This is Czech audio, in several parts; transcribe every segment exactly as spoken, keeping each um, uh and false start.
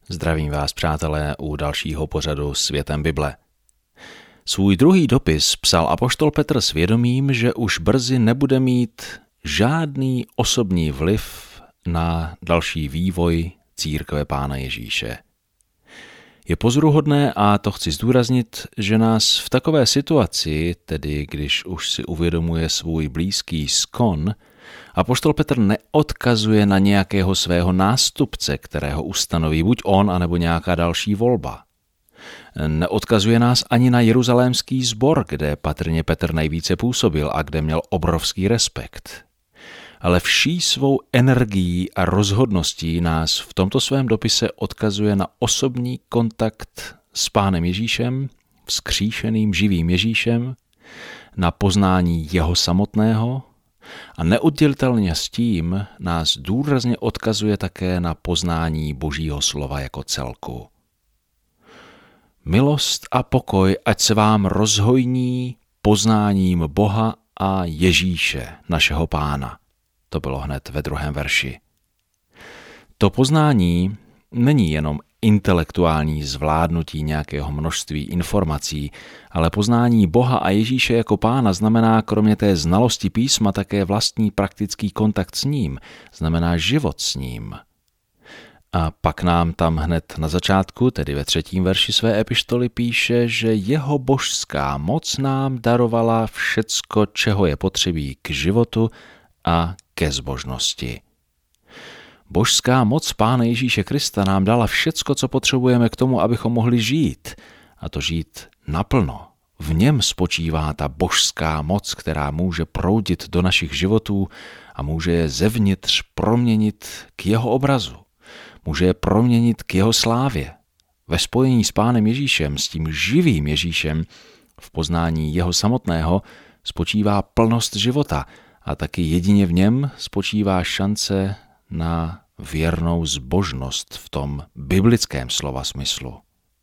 Zdravím vás, přátelé, u dalšího pořadu Světem Bible. Svůj druhý dopis psal apoštol Petr s vědomím, že už brzy nebude mít žádný osobní vliv na další vývoj církve Pána Ježíše. Je pozoruhodné, a to chci zdůraznit, že nás v takové situaci, tedy když už si uvědomuje svůj blízký skon, apoštol Petr neodkazuje na nějakého svého nástupce, kterého ustanoví buď on, anebo nějaká další volba. Neodkazuje nás ani na jeruzalémský sbor, kde patrně Petr nejvíce působil a kde měl obrovský respekt. Ale vší svou energií a rozhodností nás v tomto svém dopise odkazuje na osobní kontakt s Pánem Ježíšem, vzkříšeným živým Ježíšem, na poznání jeho samotného a neoddělitelně s tím nás důrazně odkazuje také na poznání Božího slova jako celku. Milost a pokoj, ať se vám rozhojní poznáním Boha a Ježíše, našeho Pána. To bylo hned ve druhém verši. To poznání není jenom intelektuální zvládnutí nějakého množství informací, ale poznání Boha a Ježíše jako Pána znamená kromě té znalosti písma také vlastní praktický kontakt s ním, znamená život s ním. A pak nám tam hned na začátku, tedy ve třetím verši své epištoly, píše, že jeho božská moc nám darovala všecko, čeho je potřebí k životu a ke zbožnosti. Božská moc Pána Ježíše Krista nám dala všecko, co potřebujeme k tomu, abychom mohli žít, a to žít naplno. V něm spočívá ta božská moc, která může proudit do našich životů a může je zevnitř proměnit k jeho obrazu. Může je proměnit k jeho slávě. Ve spojení s Pánem Ježíšem, s tím živým Ježíšem, v poznání jeho samotného, spočívá plnost života a taky jedině v něm spočívá šance na věrnou zbožnost v tom biblickém slova smyslu.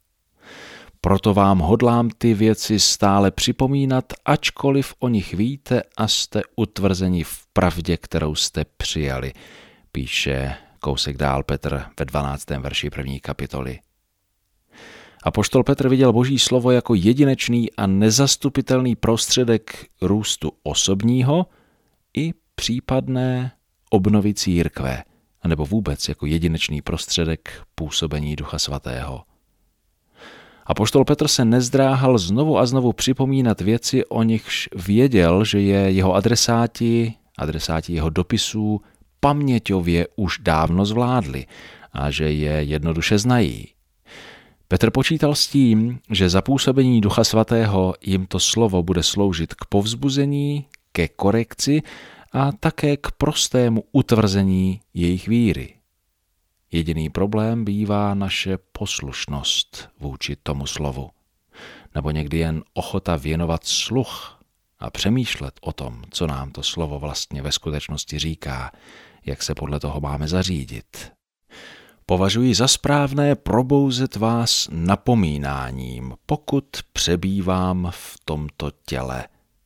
Proto vám hodlám ty věci stále připomínat, ačkoliv o nich víte a jste utvrzeni v pravdě, kterou jste přijali, píše kousek dál Petr ve dvanáctém verši první kapitoly. Apoštol Petr viděl Boží slovo jako jedinečný a nezastupitelný prostředek růstu osobního i případné obnovy církve, anebo vůbec jako jedinečný prostředek působení Ducha Svatého. Apoštol Petr se nezdráhal znovu a znovu připomínat věci, o nichž věděl, že je jeho adresáti, adresáti jeho dopisů, paměťově už dávno zvládli a že je jednoduše znají. Petr počítal s tím, že za působení Ducha Svatého jim to slovo bude sloužit k povzbuzení, ke korekci a také k prostému utvrzení jejich víry. Jediný problém bývá naše poslušnost vůči tomu slovu, nebo někdy jen ochota věnovat sluch a přemýšlet o tom, co nám to slovo vlastně ve skutečnosti říká, jak se podle toho máme zařídit. Považuji za správné probouzet vás napomínáním, pokud přebývám v tomto těle.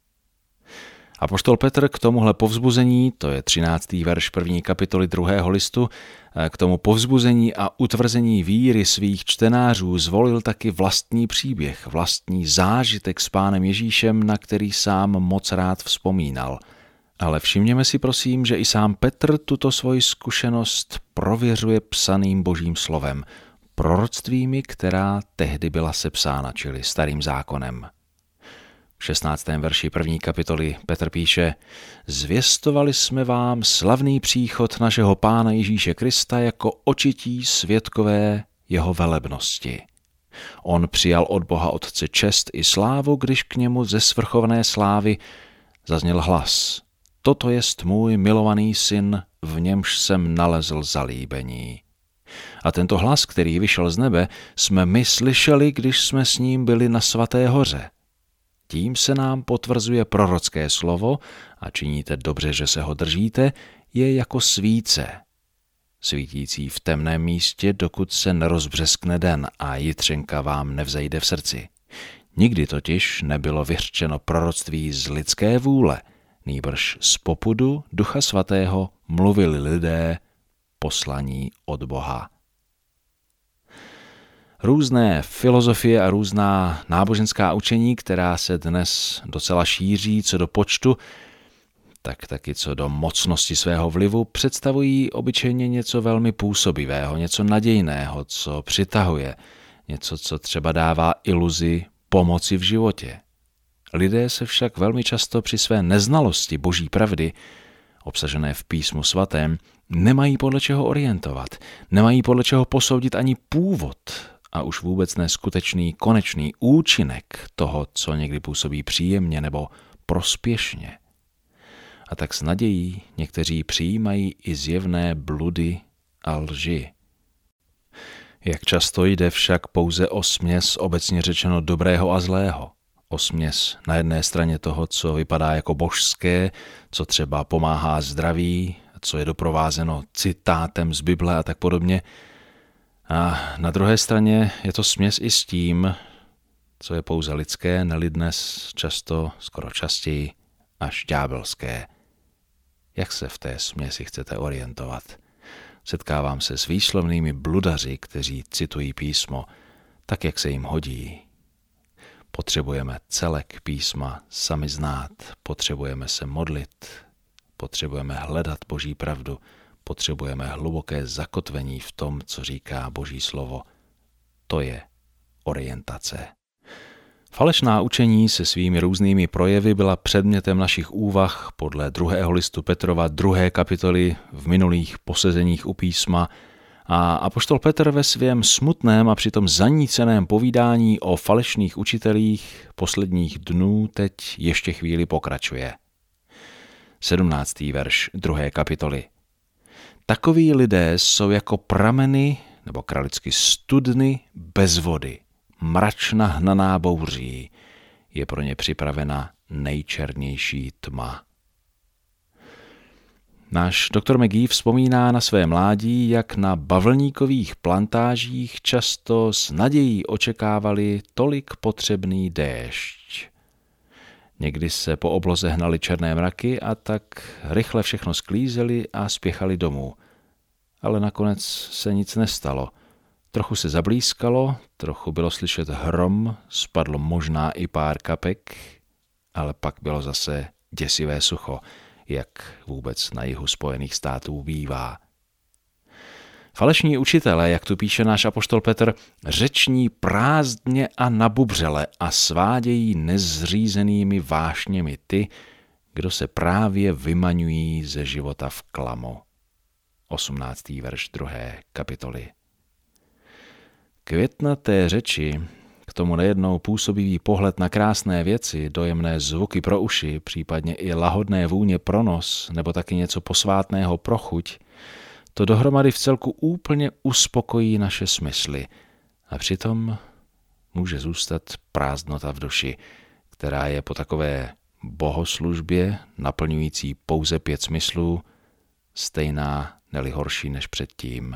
Apoštol Petr k tomuhle povzbuzení, to je třináctý verš první kapitoly druhého listu, k tomu povzbuzení a utvrzení víry svých čtenářů zvolil taky vlastní příběh, vlastní zážitek s Pánem Ježíšem, na který sám moc rád vzpomínal. Ale všimněme si prosím, že i sám Petr tuto svoji zkušenost prověřuje psaným Božím slovem, proroctvími, která tehdy byla sepsána, čili starým zákonem. V šestnáctém verši první kapitoly Petr píše: Zvěstovali jsme vám slavný příchod našeho Pána Ježíše Krista jako očití svědkové jeho velebnosti. On přijal od Boha Otce čest i slávu, když k němu ze svrchované slávy zazněl hlas: Toto jest můj milovaný syn, v němž jsem nalezl zalíbení. A tento hlas, který vyšel z nebe, jsme my slyšeli, když jsme s ním byli na Svaté hoře. Tím se nám potvrzuje prorocké slovo, a činíte dobře, že se ho držíte, je jako svíce, svítící v temném místě, dokud se nerozbřeskne den a jitřenka vám nevzejde v srdci. Nikdy totiž nebylo vyřčeno proroctví z lidské vůle, nýbrž z popudu Ducha Svatého mluvili lidé poslaní od Boha. Různé filozofie a různá náboženská učení, která se dnes docela šíří co do počtu, tak taky co do mocnosti svého vlivu, představují obyčejně něco velmi působivého, něco nadějného, co přitahuje, něco, co třeba dává iluzi pomoci v životě. Lidé se však velmi často při své neznalosti boží pravdy, obsažené v písmu svatém, nemají podle čeho orientovat, nemají podle čeho posoudit ani původ a už vůbec ne skutečný konečný účinek toho, co někdy působí příjemně nebo prospěšně. A tak s nadějí někteří přijímají i zjevné bludy a lži. Jak často jde však pouze o směs obecně řečeno dobrého a zlého. O směs na jedné straně toho, co vypadá jako božské, co třeba pomáhá zdraví, co je doprovázeno citátem z Bible a tak podobně. A na druhé straně je to směs i s tím, co je pouze lidské, neli dnes často, skoro častěji, až ďábelské. Jak se v té směsi chcete orientovat? Setkávám se s výslovnými bludaři, kteří citují písmo tak, jak se jim hodí. Potřebujeme celek písma sami znát, potřebujeme se modlit, potřebujeme hledat boží pravdu, potřebujeme hluboké zakotvení v tom, co říká boží slovo. To je orientace. Falešná učení se svými různými projevy byla předmětem našich úvah podle druhého listu Petrova druhé kapitoly v minulých posezeních u písma a apoštol Petr ve svém smutném a přitom zaníceném povídání o falešných učitelích posledních dnů teď ještě chvíli pokračuje. sedmnáctý verš druhé kapitoly. Takoví lidé jsou jako prameny nebo kralicky studny bez vody. Mračna hnaná bouří, je pro ně připravena nejčernější tma. Náš doktor McGee vzpomíná na své mládí, jak na bavlníkových plantážích často s nadějí očekávali tolik potřebný déšť. Někdy se po obloze hnaly černé mraky a tak rychle všechno sklízeli a spěchali domů. Ale nakonec se nic nestalo. Trochu se zablískalo, trochu bylo slyšet hrom, spadlo možná i pár kapek, ale pak bylo zase děsivé sucho, jak vůbec na jihu Spojených států bývá. Falešní učitelé, jak tu píše náš apoštol Petr, řeční prázdně a nabubřele a svádějí nezřízenými vášněmi ty, kdo se právě vymaňují ze života v klamu. osmnáctý verš druhé kapitoly. Květnaté řeči, k tomu nejednou působivý pohled na krásné věci, dojemné zvuky pro uši, případně i lahodné vůně pro nos, nebo taky něco posvátného pro chuť, to dohromady v celku úplně uspokojí naše smysly a přitom může zůstat prázdnota v duši, která je po takové bohoslužbě, naplňující pouze pět smyslů, stejná, neli horší než předtím.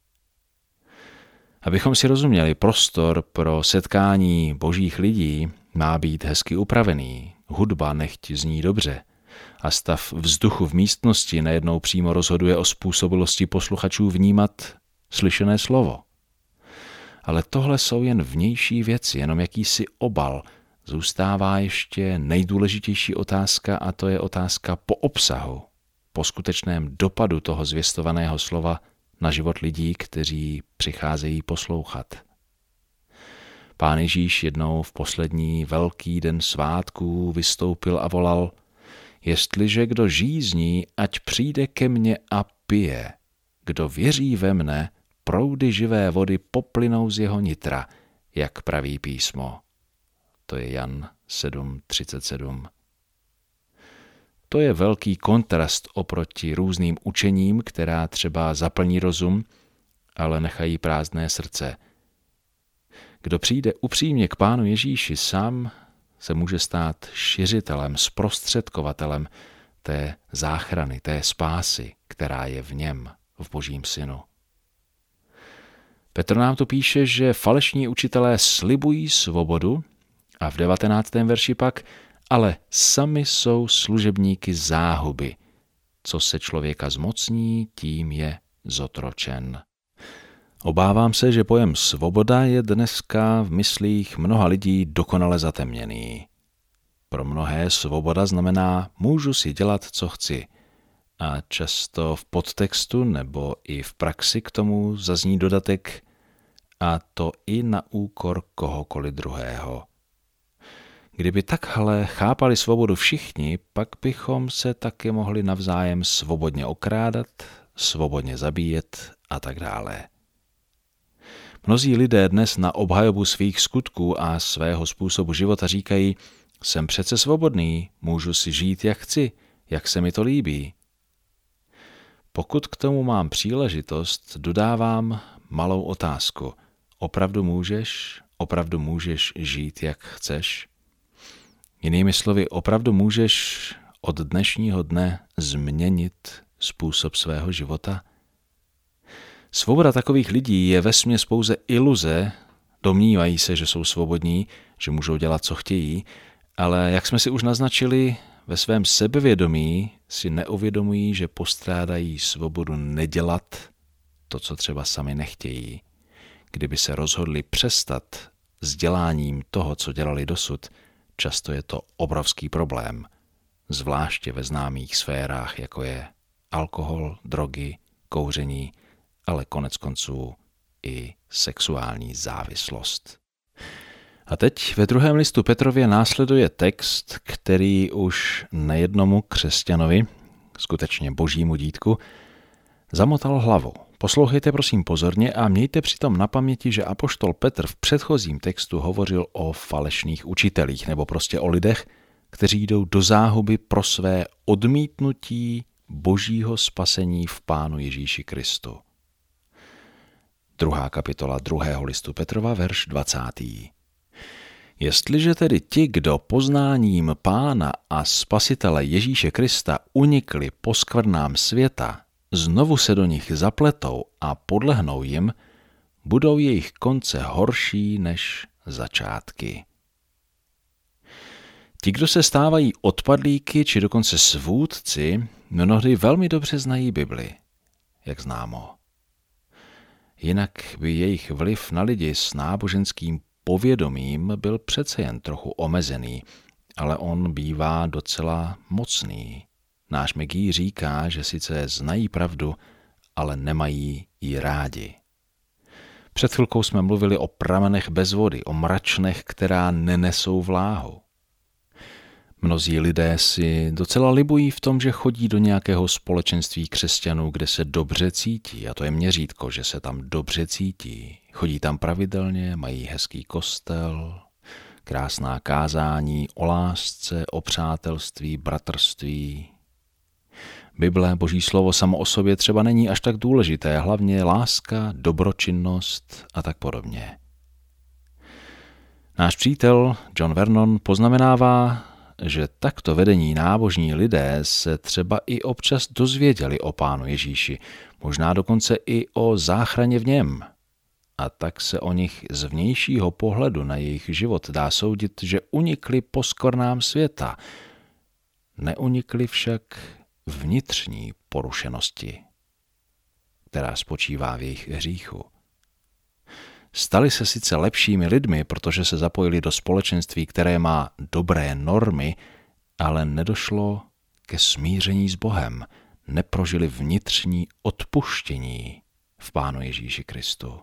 Abychom si rozuměli, prostor pro setkání božích lidí má být hezky upravený, hudba nechť zní dobře a stav vzduchu v místnosti nejednou přímo rozhoduje o způsobilosti posluchačů vnímat slyšené slovo. Ale tohle jsou jen vnější věci, jenom jakýsi obal. Zůstává ještě nejdůležitější otázka a to je otázka po obsahu, po skutečném dopadu toho zvěstovaného slova na život lidí, kteří přicházejí poslouchat. Pán Ježíš jednou v poslední velký den svátků vystoupil a volal: Jestliže kdo žízní, ať přijde ke mně a pije. Kdo věří ve mne, proudy živé vody poplynou z jeho nitra, jak praví písmo. To je Jan sedm třicet sedm. To je velký kontrast oproti různým učením, která třeba zaplní rozum, ale nechají prázdné srdce. Kdo přijde upřímně k Pánu Ježíši, sám se může stát šiřitelem, zprostředkovatelem té záchrany, té spásy, která je v něm, v Božím Synu. Petr nám tu píše, že falešní učitelé slibují svobodu a v devatenáctém verši pak ale sami jsou služebníky záhuby. Co se člověka zmocní, tím je zotročen. Obávám se, že pojem svoboda je dneska v myslích mnoha lidí dokonale zatemněný. Pro mnohé svoboda znamená můžu si dělat, co chci. A často v podtextu nebo i v praxi k tomu zazní dodatek a to i na úkor kohokoliv druhého. Kdyby takhle chápali svobodu všichni, pak bychom se taky mohli navzájem svobodně okrádat, svobodně zabíjet a tak dále. Mnozí lidé dnes na obhajobu svých skutků a svého způsobu života říkají, jsem přece svobodný, můžu si žít jak chci, jak se mi to líbí. Pokud k tomu mám příležitost, dodávám malou otázku. Opravdu můžeš? Opravdu můžeš žít, jak chceš? Jinými slovy, opravdu můžeš od dnešního dne změnit způsob svého života? Svoboda takových lidí je vesměs pouze iluze, domnívají se, že jsou svobodní, že můžou dělat, co chtějí, ale jak jsme si už naznačili, ve svém sebevědomí si neuvědomují, že postrádají svobodu nedělat to, co třeba sami nechtějí. Kdyby se rozhodli přestat s děláním toho, co dělali dosud, často je to obrovský problém, zvláště ve známých sférách, jako je alkohol, drogy, kouření, ale konec konců i sexuální závislost. A teď ve druhém listu Petrově následuje text, který už nejednomu křesťanovi, skutečně božímu dítku, zamotal hlavu. Poslouchejte prosím pozorně a mějte přitom na paměti, že apoštol Petr v předchozím textu hovořil o falešných učitelích nebo prostě o lidech, kteří jdou do záhuby pro své odmítnutí božího spasení v Pánu Ježíši Kristu. Druhá kapitola druhého listu Petrova, verš dvacátý. Jestliže tedy ti, kdo poznáním Pána a Spasitele Ježíše Krista unikli poskvrnám světa, znovu se do nich zapletou a podlehnou jim, budou jejich konce horší než začátky. Ti, kdo se stávají odpadlíky či dokonce svůdci, mnohdy velmi dobře znají Bibli, jak známo. Jinak by jejich vliv na lidi s náboženským povědomím byl přece jen trochu omezený, ale on bývá docela mocný. Náš Megí říká, že sice znají pravdu, ale nemají ji rádi. Před chvilkou jsme mluvili o pramenech bez vody, o mračnech, která nenesou vláhu. Mnozí lidé si docela libují v tom, že chodí do nějakého společenství křesťanů, kde se dobře cítí, a to je měřítko, že se tam dobře cítí. Chodí tam pravidelně, mají hezký kostel, krásná kázání o lásce, o přátelství, bratrství. Bible, boží slovo samo o sobě třeba není až tak důležité, hlavně láska, dobročinnost a tak podobně. Náš přítel John Vernon poznamenává, že takto vedení nábožní lidé se třeba i občas dozvěděli o Pánu Ježíši, možná dokonce i o záchraně v něm. A tak se o nich z vnějšího pohledu na jejich život dá soudit, že unikli poskvrnám světa. Neunikli však vnitřní porušenosti, která spočívá v jejich hříchu. Stali se sice lepšími lidmi, protože se zapojili do společenství, které má dobré normy, ale nedošlo ke smíření s Bohem, neprožili vnitřní odpuštění v Pánu Ježíši Kristu.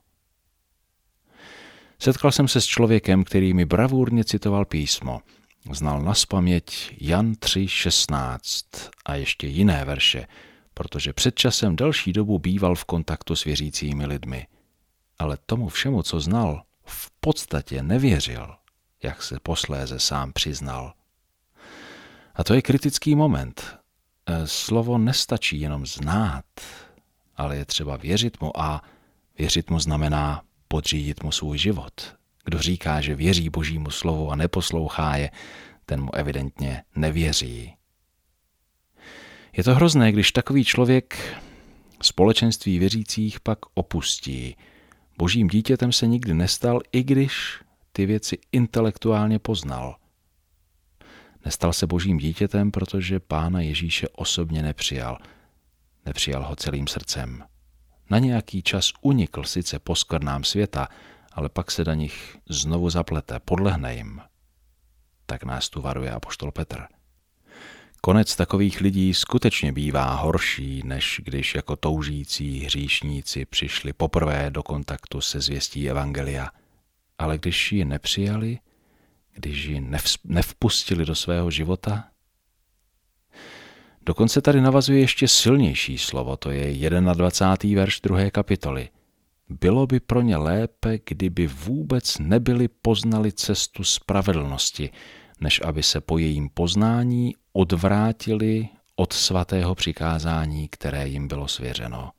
Setkal jsem se s člověkem, který mi bravurně citoval písmo. Znal nazpaměť Jan tři šestnáct a ještě jiné verše, protože před časem delší dobu býval v kontaktu s věřícími lidmi. Ale tomu všemu, co znal, v podstatě nevěřil, jak se posléze sám přiznal. A to je kritický moment. Slovo nestačí jenom znát, ale je třeba věřit mu a věřit mu znamená podřídit mu svůj život. Kdo říká, že věří Božímu slovu a neposlouchá je, ten mu evidentně nevěří. Je to hrozné, když takový člověk společenství věřících pak opustí. Božím dítětem se nikdy nestal, i když ty věci intelektuálně poznal. Nestal se Božím dítětem, protože Pána Ježíše osobně nepřijal. Nepřijal ho celým srdcem. na nějaký čas unikl sice poskvrnám světa, ale pak se do nich znovu zaplete, podlehne jim. Tak nás tu varuje apoštol Petr. Konec takových lidí skutečně bývá horší, než když jako toužící hříšníci přišli poprvé do kontaktu se zvěstí evangelia. Ale když ji nepřijali, když ji nevpustili do svého života. Dokonce tady navazuje ještě silnější slovo, to je dvacátý první verš druhé kapitoly. Bylo by pro ně lépe, kdyby vůbec nebyli poznali cestu spravedlnosti, než aby se po jejím poznání odvrátili od svatého přikázání, které jim bylo svěřeno.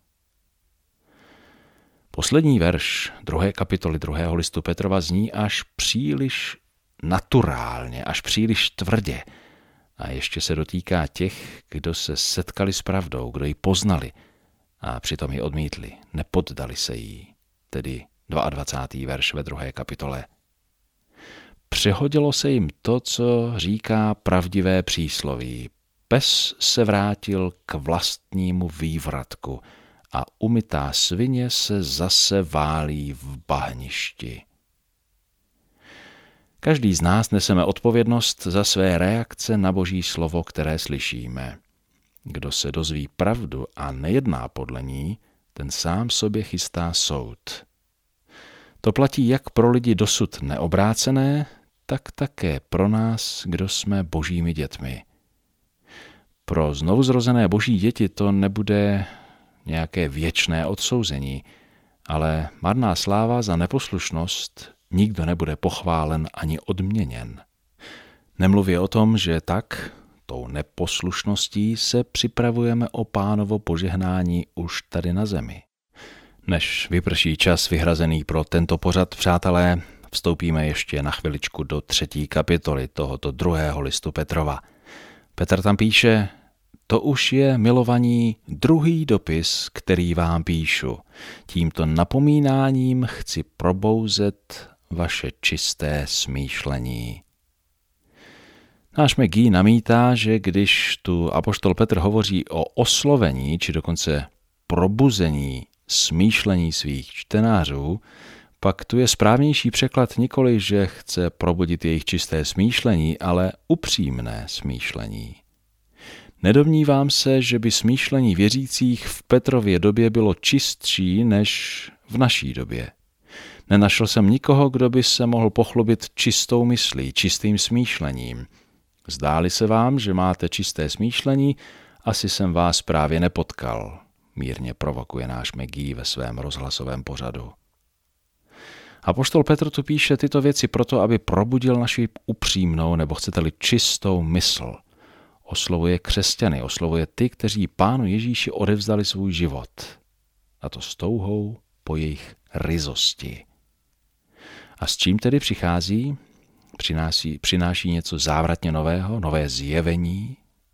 Poslední verš druhé kapitoly druhého listu Petrova zní až příliš naturálně, až příliš tvrdě a ještě se dotýká těch, kdo se setkali s pravdou, kdo ji poznali a přitom ji odmítli, nepoddali se jí, tedy dvacátý druhý verš ve druhé kapitole. Přehodilo se jim to, co říká pravdivé přísloví. Pes se vrátil k vlastnímu vývratku a umytá svině se zase válí v bahništi. Každý z nás neseme odpovědnost za své reakce na Boží slovo, které slyšíme. Kdo se dozví pravdu a nejedná podle ní, ten sám sobě chystá soud. To platí jak pro lidi dosud neobrácené, tak také pro nás, kdo jsme Božími dětmi. Pro znovuzrozené Boží děti to nebude nějaké věčné odsouzení, ale marná sláva za neposlušnost, nikdo nebude pochválen ani odměněn. Nemluvě o tom, že tak, tou neposlušností se připravujeme o Pánovo požehnání už tady na zemi. Než vyprší čas vyhrazený pro tento pořad, přátelé, vstoupíme ještě na chviličku do třetí kapitoly tohoto druhého listu Petrova. Petr tam píše: To už je, milovaní, druhý dopis, který vám píšu. Tímto napomínáním chci probouzet vaše čisté smýšlení. Náš McGee namítá, že když tu apoštol Petr hovoří o oslovení, či dokonce probuzení smýšlení svých čtenářů, pak tu je správnější překlad nikoli, že chce probudit jejich čisté smýšlení, ale upřímné smýšlení. Nedomnívám se, že by smýšlení věřících v Petrově době bylo čistší než v naší době. Nenašel jsem nikoho, kdo by se mohl pochlubit čistou myslí, čistým smýšlením. Zdáli se vám, že máte čisté smýšlení, asi jsem vás právě nepotkal, mírně provokuje náš McGee ve svém rozhlasovém pořadu. Apoštol Petr tu píše tyto věci proto, aby probudil naši upřímnou, nebo chcete-li čistou mysl. Oslovuje křesťany, oslovuje ty, kteří Pánu Ježíši odevzdali svůj život. A to s touhou po jejich ryzosti. A s čím tedy přichází? Přináší, přináší něco závratně nového, nové zjevení?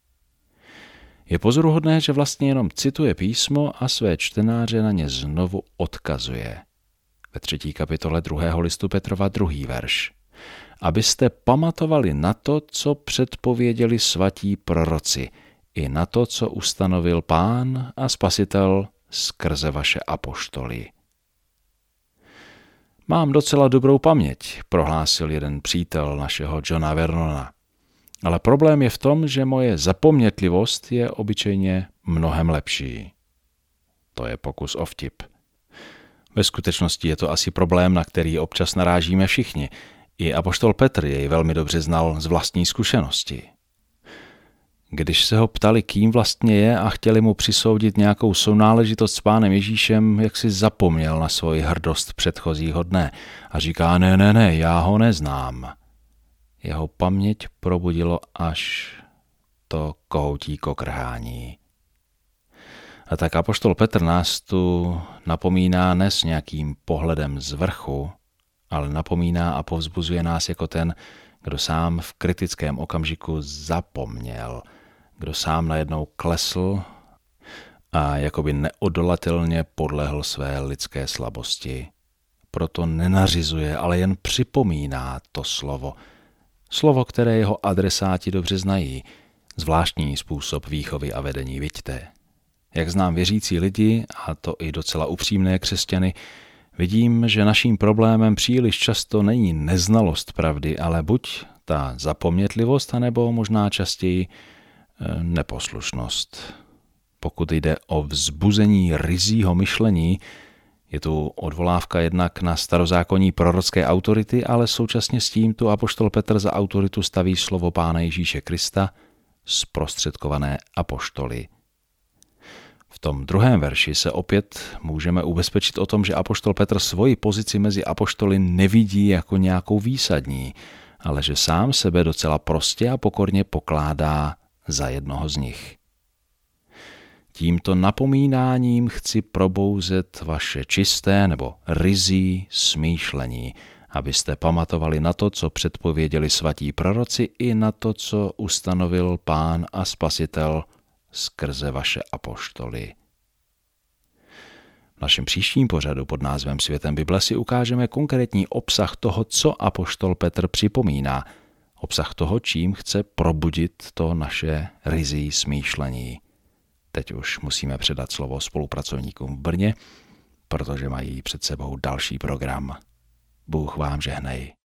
Je pozoruhodné, že vlastně jenom cituje písmo a své čtenáře na ně znovu odkazuje. Ve třetí kapitole druhého listu Petrova druhý verš. Abyste pamatovali na to, co předpověděli svatí proroci, i na to, co ustanovil Pán a Spasitel skrze vaše apoštoly. Mám docela dobrou paměť, prohlásil jeden přítel našeho Johna Vernona. Ale problém je v tom, že moje zapomnětlivost je obyčejně mnohem lepší. To je pokus o vtip. Ve skutečnosti je to asi problém, na který občas narážíme všichni. I apoštol Petr jej velmi dobře znal z vlastní zkušenosti. Když se ho ptali, kým vlastně je a chtěli mu přisoudit nějakou sounáležitost s Pánem Ježíšem, jak si zapomněl na svoji hrdost předchozího dne a říká, ne, ne, ne, já ho neznám. Jeho paměť probudilo až to kohoutí kokrhání. A tak apoštol Petr nás tu napomíná ne s nějakým pohledem z vrchu, ale napomíná a povzbuzuje nás jako ten, kdo sám v kritickém okamžiku zapomněl, kdo sám najednou klesl a jakoby neodolatelně podlehl své lidské slabosti. Proto nenařizuje, ale jen připomíná to slovo. Slovo, které jeho adresáti dobře znají, zvláštní způsob výchovy a vedení, viďte. Jak znám věřící lidi, a to i docela upřímné křesťany, vidím, že naším problémem příliš často není neznalost pravdy, ale buď ta zapomnětlivost, anebo možná častěji neposlušnost. Pokud jde o vzbuzení ryzího myšlení, je tu odvolávka jednak na starozákonní prorocké autority, ale současně s tím tu apoštol Petr za autoritu staví slovo Pána Ježíše Krista, zprostředkované apoštoly. V tom druhém verši se opět můžeme ubezpečit o tom, že apoštol Petr svoji pozici mezi apoštoly nevidí jako nějakou výsadní, ale že sám sebe docela prostě a pokorně pokládá za jednoho z nich. Tímto napomínáním chci probouzet vaše čisté nebo ryzí smýšlení, abyste pamatovali na to, co předpověděli svatí proroci, i na to, co ustanovil Pán a Spasitel skrze vaše apoštoly. V našem příštím pořadu pod názvem Světem Bible si ukážeme konkrétní obsah toho, co apoštol Petr připomíná, obsah toho, čím chce probudit to naše ryzí smýšlení. Teď už musíme předat slovo spolupracovníkům v Brně, protože mají před sebou další program. Bůh vám žehnej.